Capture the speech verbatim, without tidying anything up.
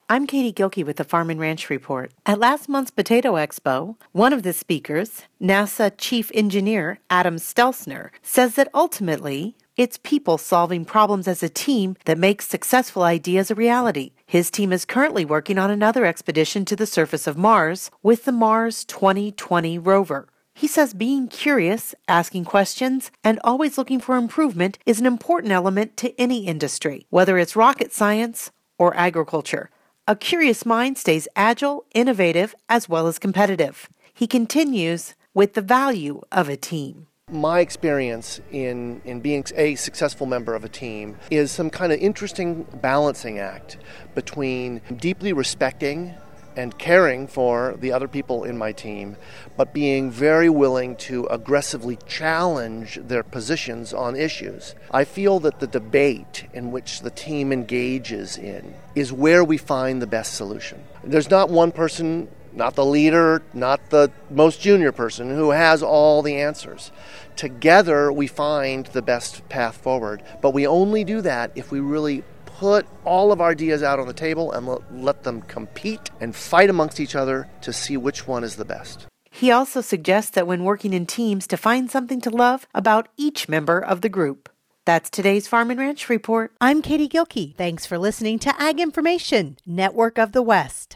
I'm Katie Gilkey with the Farm and Ranch Report. At last month's Potato Expo, one of the speakers, NASA Chief Engineer Adam Stelzner, says that ultimately, it's people solving problems as a team that makes successful ideas a reality. His team is currently working on another expedition to the surface of Mars with the Mars twenty twenty rover. He says being curious, asking questions, and always looking for improvement is an important element to any industry, whether it's rocket science or agriculture. A curious mind stays agile, innovative, as well as competitive. He continues with the value of a team. My experience in, in being a successful member of a team is some kind of interesting balancing act between deeply respecting and caring for the other people in my team, but being very willing to aggressively challenge their positions on issues. I feel that the debate in which the team engages in is where we find the best solution. There's not one person, not the leader, not the most junior person, who has all the answers. Together we find the best path forward, but we only do that if we really put all of our ideas out on the table and let, let them compete and fight amongst each other to see which one is the best. He also suggests that when working in teams to find something to love about each member of the group. That's today's Farm and Ranch Report. I'm Katie Gilkey. Thanks for listening to Ag Information, Network of the West.